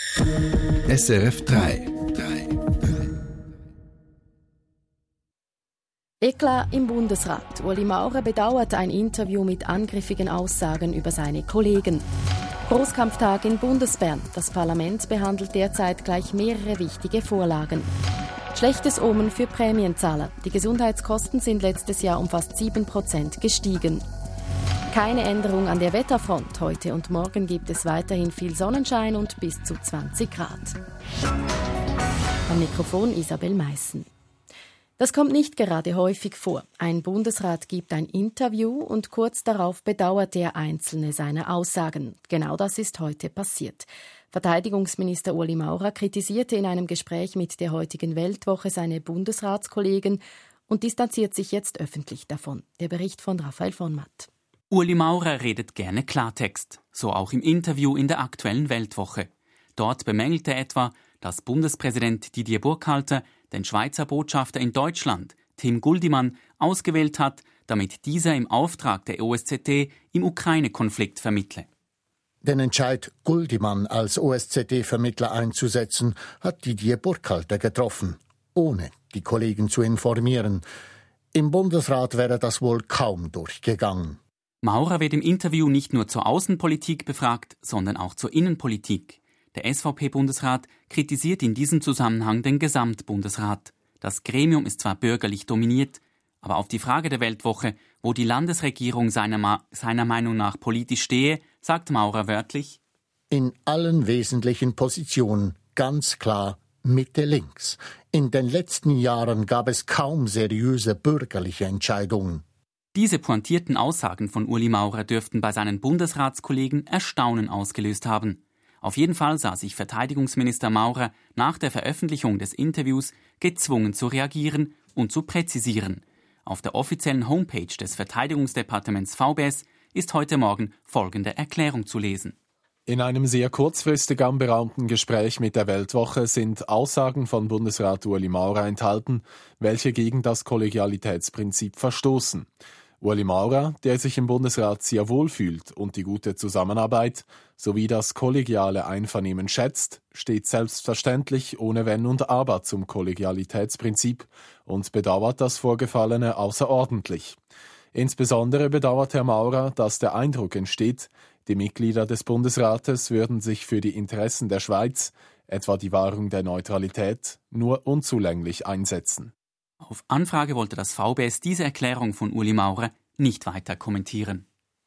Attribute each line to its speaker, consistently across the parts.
Speaker 1: SRF 3.
Speaker 2: Eklat im Bundesrat. Ueli Maurer bedauert ein Interview mit angriffigen Aussagen über seine Kollegen. Großkampftag in Bundesbern. Das Parlament behandelt derzeit gleich mehrere wichtige Vorlagen. Schlechtes Omen für Prämienzahler. Die Gesundheitskosten sind letztes Jahr um fast 7% gestiegen. Keine Änderung an der Wetterfront. Heute und morgen gibt es weiterhin viel Sonnenschein und bis zu 20 Grad. Am Mikrofon Isabel Meissen. Das kommt nicht gerade häufig vor. Ein Bundesrat gibt ein Interview und kurz darauf bedauert er einzelne seiner Aussagen. Genau das ist heute passiert. Verteidigungsminister Ueli Maurer kritisierte in einem Gespräch mit der heutigen Weltwoche seine Bundesratskollegen und distanziert sich jetzt öffentlich davon. Der Bericht von Raphael von Matt.
Speaker 3: Ueli Maurer redet gerne Klartext, so auch im Interview in der aktuellen Weltwoche. Dort bemängelte er etwa, dass Bundespräsident Didier Burkhalter den Schweizer Botschafter in Deutschland, Tim Guldimann, ausgewählt hat, damit dieser im Auftrag der OSZE im Ukraine-Konflikt vermittle.
Speaker 4: Den Entscheid, Guldimann als OSZE-Vermittler einzusetzen, hat Didier Burkhalter getroffen, ohne die Kollegen zu informieren. Im Bundesrat wäre das wohl kaum durchgegangen.
Speaker 3: Maurer wird im Interview nicht nur zur Außenpolitik befragt, sondern auch zur Innenpolitik. Der SVP-Bundesrat kritisiert in diesem Zusammenhang den Gesamtbundesrat. Das Gremium ist zwar bürgerlich dominiert, aber auf die Frage der Weltwoche, wo die Landesregierung seiner Meinung nach politisch stehe, sagt Maurer wörtlich:
Speaker 4: In allen wesentlichen Positionen ganz klar Mitte links. In den letzten Jahren gab es kaum seriöse bürgerliche Entscheidungen.
Speaker 3: Diese pointierten Aussagen von Ueli Maurer dürften bei seinen Bundesratskollegen Erstaunen ausgelöst haben. Auf jeden Fall sah sich Verteidigungsminister Maurer nach der Veröffentlichung des Interviews gezwungen zu reagieren und zu präzisieren. Auf der offiziellen Homepage des Verteidigungsdepartements VBS ist heute Morgen folgende Erklärung zu lesen.
Speaker 5: In einem sehr kurzfristig anberaumten Gespräch mit der Weltwoche sind Aussagen von Bundesrat Ueli Maurer enthalten, welche gegen das Kollegialitätsprinzip verstoßen. Ueli Maurer, der sich im Bundesrat sehr wohl fühlt und die gute Zusammenarbeit sowie das kollegiale Einvernehmen schätzt, steht selbstverständlich ohne Wenn und Aber zum Kollegialitätsprinzip und bedauert das Vorgefallene außerordentlich. Insbesondere bedauert Herr Maurer, dass der Eindruck entsteht, die Mitglieder des Bundesrates würden sich für die Interessen der Schweiz, etwa die Wahrung der Neutralität, nur unzulänglich einsetzen.
Speaker 3: Auf Anfrage wollte das VBS diese Erklärung von Ueli Maurer nicht weiter kommentieren.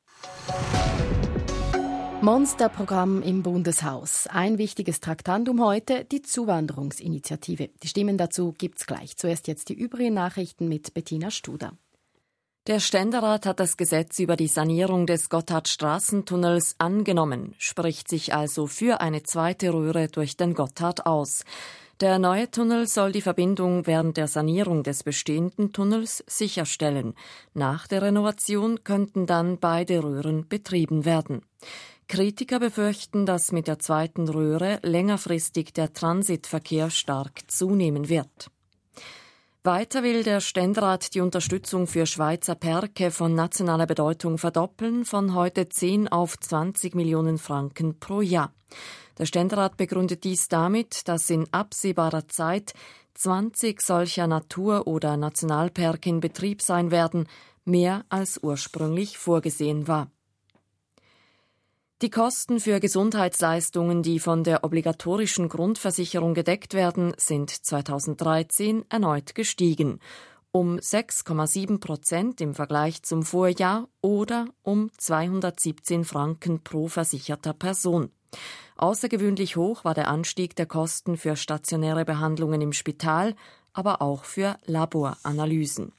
Speaker 2: Monsterprogramm im Bundeshaus. Ein wichtiges Traktandum heute, die Zuwanderungsinitiative. Die Stimmen dazu gibt's gleich. Zuerst jetzt die übrigen Nachrichten mit Bettina Studer.
Speaker 6: Der Ständerat hat das Gesetz über die Sanierung des Gotthardstraßentunnels angenommen, spricht sich also für eine zweite Röhre durch den Gotthard aus. Der neue Tunnel soll die Verbindung während der Sanierung des bestehenden Tunnels sicherstellen. Nach der Renovation könnten dann beide Röhren betrieben werden. Kritiker befürchten, dass mit der zweiten Röhre längerfristig der Transitverkehr stark zunehmen wird. Weiter will der Ständerat die Unterstützung für Schweizer Perke von nationaler Bedeutung verdoppeln, von heute 10 auf 20 Millionen Franken pro Jahr. Der Ständerat begründet dies damit, dass in absehbarer Zeit 20 solcher Natur- oder Nationalperke in Betrieb sein werden, mehr als ursprünglich vorgesehen war. Die Kosten für Gesundheitsleistungen, die von der obligatorischen Grundversicherung gedeckt werden, sind 2013 erneut gestiegen. Um 6,7% im Vergleich zum Vorjahr oder um 217 Franken pro versicherter Person. Außergewöhnlich hoch war der Anstieg der Kosten für stationäre Behandlungen im Spital, aber auch für Laboranalysen.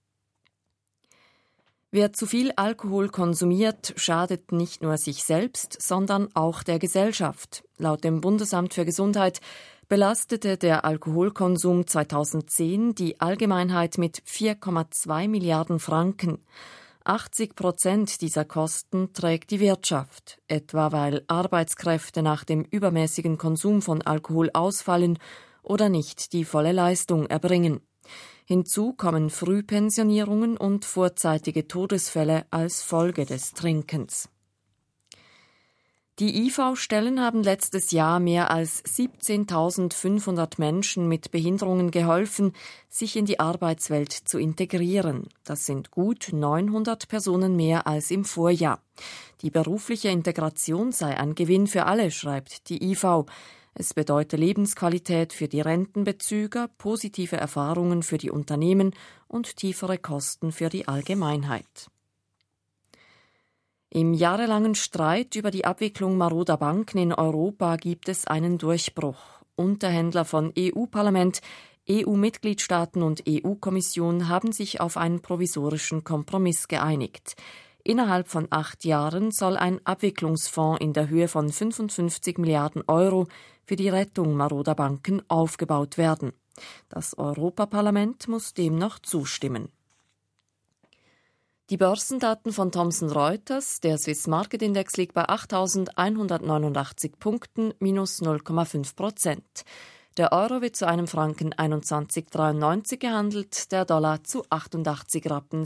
Speaker 6: Wer zu viel Alkohol konsumiert, schadet nicht nur sich selbst, sondern auch der Gesellschaft. Laut dem Bundesamt für Gesundheit belastete der Alkoholkonsum 2010 die Allgemeinheit mit 4,2 Milliarden Franken. 80% dieser Kosten trägt die Wirtschaft, etwa weil Arbeitskräfte nach dem übermäßigen Konsum von Alkohol ausfallen oder nicht die volle Leistung erbringen. Hinzu kommen Frühpensionierungen und vorzeitige Todesfälle als Folge des Trinkens. Die IV-Stellen haben letztes Jahr mehr als 17.500 Menschen mit Behinderungen geholfen, sich in die Arbeitswelt zu integrieren. Das sind gut 900 Personen mehr als im Vorjahr. Die berufliche Integration sei ein Gewinn für alle, schreibt die IV. Es bedeute Lebensqualität für die Rentenbezüger, positive Erfahrungen für die Unternehmen und tiefere Kosten für die Allgemeinheit. Im jahrelangen Streit über die Abwicklung maroder Banken in Europa gibt es einen Durchbruch. Unterhändler von EU-Parlament, EU-Mitgliedstaaten und EU-Kommission haben sich auf einen provisorischen Kompromiss geeinigt. Innerhalb von 8 Jahren soll ein Abwicklungsfonds in der Höhe von 55 Milliarden Euro für die Rettung maroder Banken aufgebaut werden. Das Europaparlament muss dem noch zustimmen. Die Börsendaten von Thomson Reuters, der Swiss Market Index liegt bei 8.189 Punkten, minus 0,5%. Der Euro wird zu einem Franken 21,93 gehandelt, der Dollar zu 88,57 Rappen.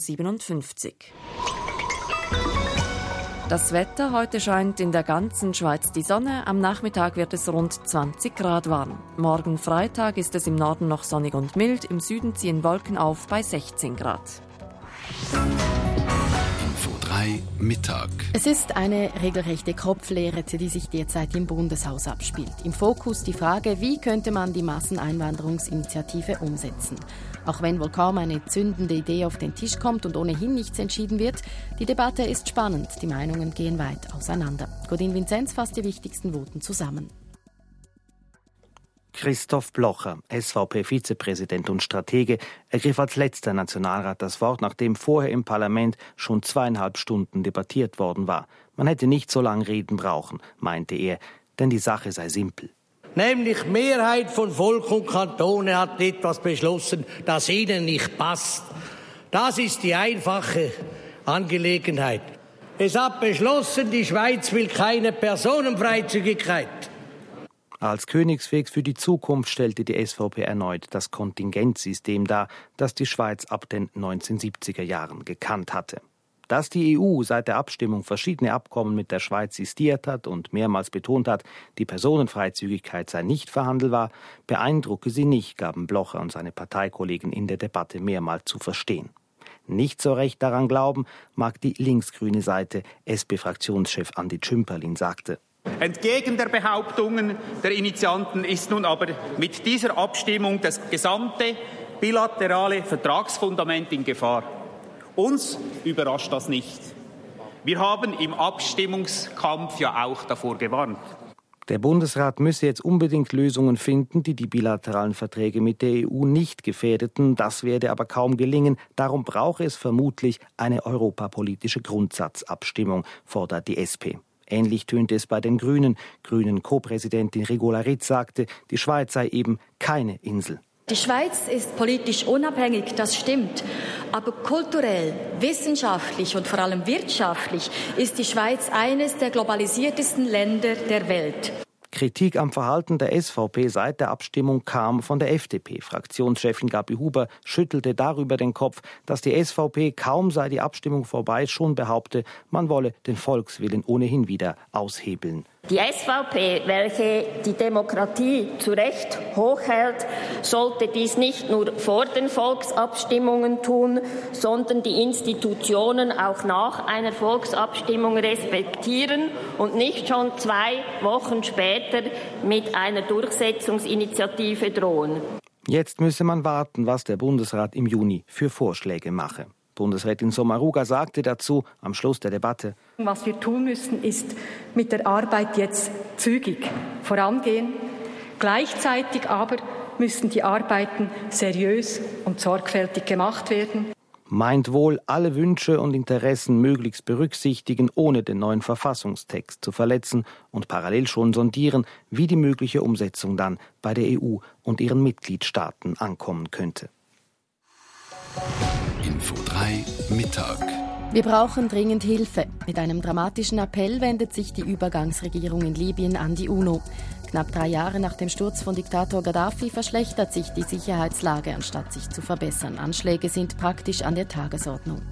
Speaker 6: Das Wetter: Heute scheint in der ganzen Schweiz die Sonne, am Nachmittag wird es rund 20 Grad warm. Morgen Freitag ist es im Norden noch sonnig und mild, im Süden ziehen Wolken auf bei 16 Grad.
Speaker 1: Info 3 Mittag.
Speaker 2: Es ist eine regelrechte Kopflehre, die sich derzeit im Bundeshaus abspielt. Im Fokus die Frage, wie könnte man die Masseneinwanderungsinitiative umsetzen? Auch wenn wohl kaum eine zündende Idee auf den Tisch kommt und ohnehin nichts entschieden wird, die Debatte ist spannend, die Meinungen gehen weit auseinander. Godin Vinzenz fasst die wichtigsten Voten zusammen.
Speaker 7: Christoph Blocher, SVP-Vizepräsident und Stratege, ergriff als letzter Nationalrat das Wort, nachdem vorher im Parlament schon 2,5 Stunden debattiert worden war. Man hätte nicht so lange reden brauchen, meinte er, denn die Sache sei simpel.
Speaker 8: Nämlich Mehrheit von Volk und Kantone hat etwas beschlossen, das ihnen nicht passt. Das ist die einfache Angelegenheit. Es hat beschlossen, die Schweiz will keine Personenfreizügigkeit.
Speaker 7: Als Königsweg für die Zukunft stellte die SVP erneut das Kontingentsystem dar, das die Schweiz ab den 1970er Jahren gekannt hatte. Dass die EU seit der Abstimmung verschiedene Abkommen mit der Schweiz sistiert hat und mehrmals betont hat, die Personenfreizügigkeit sei nicht verhandelbar, beeindrucke sie nicht, gaben Blocher und seine Parteikollegen in der Debatte mehrmals zu verstehen. Nicht so recht daran glauben mag die linksgrüne Seite. SP-Fraktionschef Andi Tschümperlin sagte:
Speaker 9: Entgegen der Behauptungen der Initianten ist nun aber mit dieser Abstimmung das gesamte bilaterale Vertragsfundament in Gefahr. Uns überrascht das nicht. Wir haben im Abstimmungskampf ja auch davor gewarnt.
Speaker 7: Der Bundesrat müsse jetzt unbedingt Lösungen finden, die die bilateralen Verträge mit der EU nicht gefährdeten. Das werde aber kaum gelingen. Darum brauche es vermutlich eine europapolitische Grundsatzabstimmung, fordert die SP. Ähnlich tönte es bei den Grünen. Grünen-Co-Präsidentin Rigola Ritz sagte, die Schweiz sei eben keine Insel.
Speaker 10: Die Schweiz ist politisch unabhängig, das stimmt. Aber kulturell, wissenschaftlich und vor allem wirtschaftlich ist die Schweiz eines der globalisiertesten Länder der Welt.
Speaker 7: Kritik am Verhalten der SVP seit der Abstimmung kam von der FDP. Fraktionschefin Gabi Huber schüttelte darüber den Kopf, dass die SVP, kaum sei die Abstimmung vorbei, schon behaupte, man wolle den Volkswillen ohnehin wieder aushebeln.
Speaker 11: Die SVP, welche die Demokratie zu Recht hochhält, sollte dies nicht nur vor den Volksabstimmungen tun, sondern die Institutionen auch nach einer Volksabstimmung respektieren und nicht schon 2 Wochen später mit einer Durchsetzungsinitiative drohen.
Speaker 7: Jetzt müsse man warten, was der Bundesrat im Juni für Vorschläge mache. Bundesrätin Sommaruga sagte dazu am Schluss der Debatte:
Speaker 12: Was wir tun müssen, ist mit der Arbeit jetzt zügig vorangehen. Gleichzeitig aber müssen die Arbeiten seriös und sorgfältig gemacht werden.
Speaker 7: Meint wohl, alle Wünsche und Interessen möglichst berücksichtigen, ohne den neuen Verfassungstext zu verletzen und parallel schon sondieren, wie die mögliche Umsetzung dann bei der EU und ihren Mitgliedstaaten ankommen könnte.
Speaker 1: Info 3 Mittag.
Speaker 2: Wir brauchen dringend Hilfe. Mit einem dramatischen Appell wendet sich die Übergangsregierung in Libyen an die UNO. Knapp 3 Jahre nach dem Sturz von Diktator Gaddafi verschlechtert sich die Sicherheitslage, anstatt sich zu verbessern. Anschläge sind praktisch an der Tagesordnung.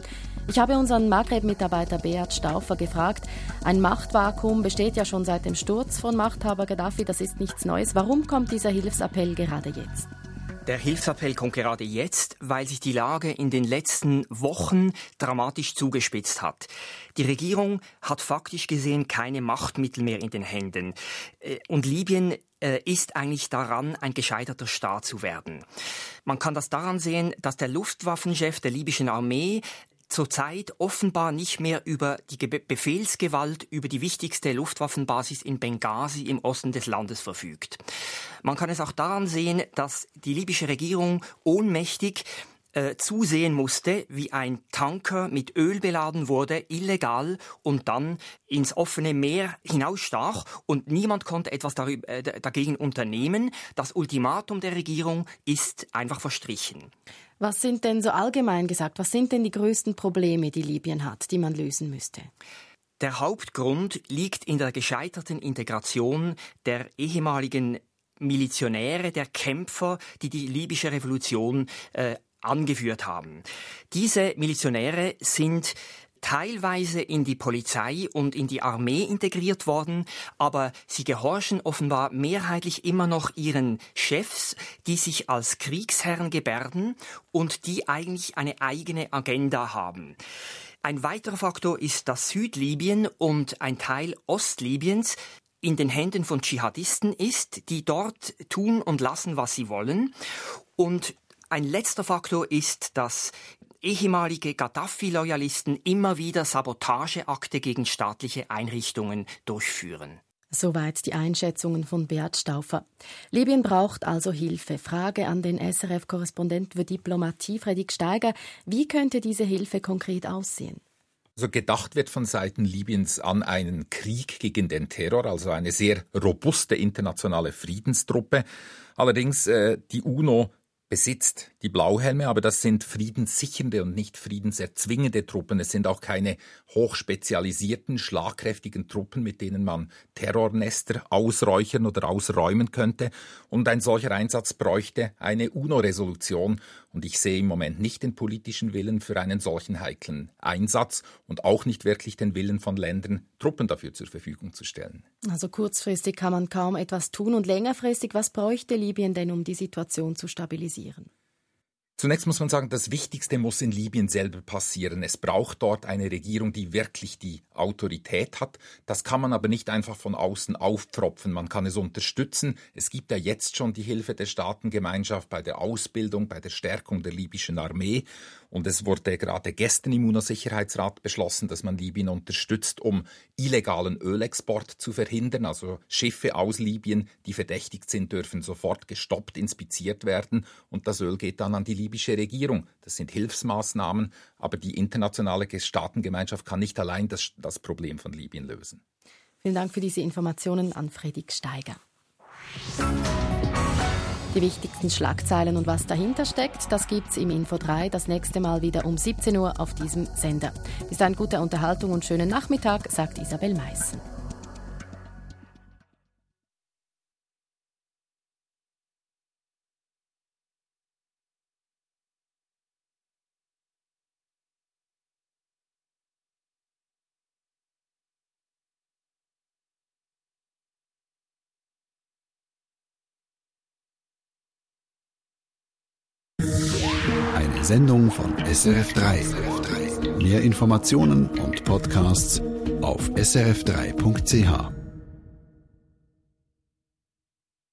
Speaker 2: Ich habe unseren Maghreb-Mitarbeiter Beat Stauffer gefragt, ein Machtvakuum besteht ja schon seit dem Sturz von Machthaber Gaddafi, das ist nichts Neues. Warum kommt dieser Hilfsappell gerade jetzt?
Speaker 13: Der Hilfsappell kommt gerade jetzt, weil sich die Lage in den letzten Wochen dramatisch zugespitzt hat. Die Regierung hat faktisch gesehen keine Machtmittel mehr in den Händen. Und Libyen ist eigentlich daran, ein gescheiterter Staat zu werden. Man kann das daran sehen, dass der Luftwaffenchef der libyschen Armee zurzeit offenbar nicht mehr über die Befehlsgewalt über die wichtigste Luftwaffenbasis in Benghazi im Osten des Landes verfügt. Man kann es auch daran sehen, dass die libysche Regierung ohnmächtig zusehen musste, wie ein Tanker mit Öl beladen wurde, illegal, und dann ins offene Meer hinausstach und niemand konnte etwas dagegen unternehmen. Das Ultimatum der Regierung ist einfach verstrichen.
Speaker 2: Was sind denn so allgemein gesagt, was sind denn die größten Probleme, die Libyen hat, die man lösen müsste?
Speaker 13: Der Hauptgrund liegt in der gescheiterten Integration der ehemaligen Milizionäre, der Kämpfer, die die libysche Revolution angeführt haben. Diese Milizionäre sind teilweise in die Polizei und in die Armee integriert worden, aber sie gehorchen offenbar mehrheitlich immer noch ihren Chefs, die sich als Kriegsherren gebärden und die eigentlich eine eigene Agenda haben. Ein weiterer Faktor ist, dass Südlibyen und ein Teil Ostlibyens in den Händen von Dschihadisten ist, die dort tun und lassen, was sie wollen. Und ein letzter Faktor ist, dass ehemalige Gaddafi-Loyalisten immer wieder Sabotageakte gegen staatliche Einrichtungen durchführen.
Speaker 2: Soweit die Einschätzungen von Beat Stauffer. Libyen braucht also Hilfe. Frage an den SRF-Korrespondent für Diplomatie, Fredrik Steiger. Wie könnte diese Hilfe konkret aussehen?
Speaker 14: Also gedacht wird von Seiten Libyens an einen Krieg gegen den Terror, also eine sehr robuste internationale Friedenstruppe. Allerdings die UNO besitzt die Blauhelme, aber das sind friedenssichernde und nicht friedenserzwingende Truppen. Es sind auch keine hochspezialisierten, schlagkräftigen Truppen, mit denen man Terrornester ausräuchern oder ausräumen könnte. Und ein solcher Einsatz bräuchte eine UNO-Resolution. Und ich sehe im Moment nicht den politischen Willen für einen solchen heiklen Einsatz und auch nicht wirklich den Willen von Ländern, Truppen dafür zur Verfügung zu stellen.
Speaker 2: Also kurzfristig kann man kaum etwas tun. Und längerfristig, was bräuchte Libyen denn, um die Situation zu stabilisieren?
Speaker 14: Zunächst muss man sagen, das Wichtigste muss in Libyen selber passieren. Es braucht dort eine Regierung, die wirklich die Autorität hat. Das kann man aber nicht einfach von außen aufpfropfen. Man kann es unterstützen. Es gibt ja jetzt schon die Hilfe der Staatengemeinschaft bei der Ausbildung, bei der Stärkung der libyschen Armee. Und es wurde gerade gestern im UNO-Sicherheitsrat beschlossen, dass man Libyen unterstützt, um illegalen Ölexport zu verhindern. Also Schiffe aus Libyen, die verdächtigt sind, dürfen sofort gestoppt, inspiziert werden. Und das Öl geht dann an die libysche Regierung. Das sind Hilfsmaßnahmen, aber die internationale Staatengemeinschaft kann nicht allein das Problem von Libyen lösen.
Speaker 2: Vielen Dank für diese Informationen an Fredrik Steiger. Die wichtigsten Schlagzeilen und was dahinter steckt, das gibt's im Info 3 das nächste Mal wieder um 17 Uhr auf diesem Sender. Bis dahin gute Unterhaltung und schönen Nachmittag, sagt Isabel Meissen.
Speaker 1: Eine Sendung von SRF3. Mehr Informationen und Podcasts auf srf3.ch.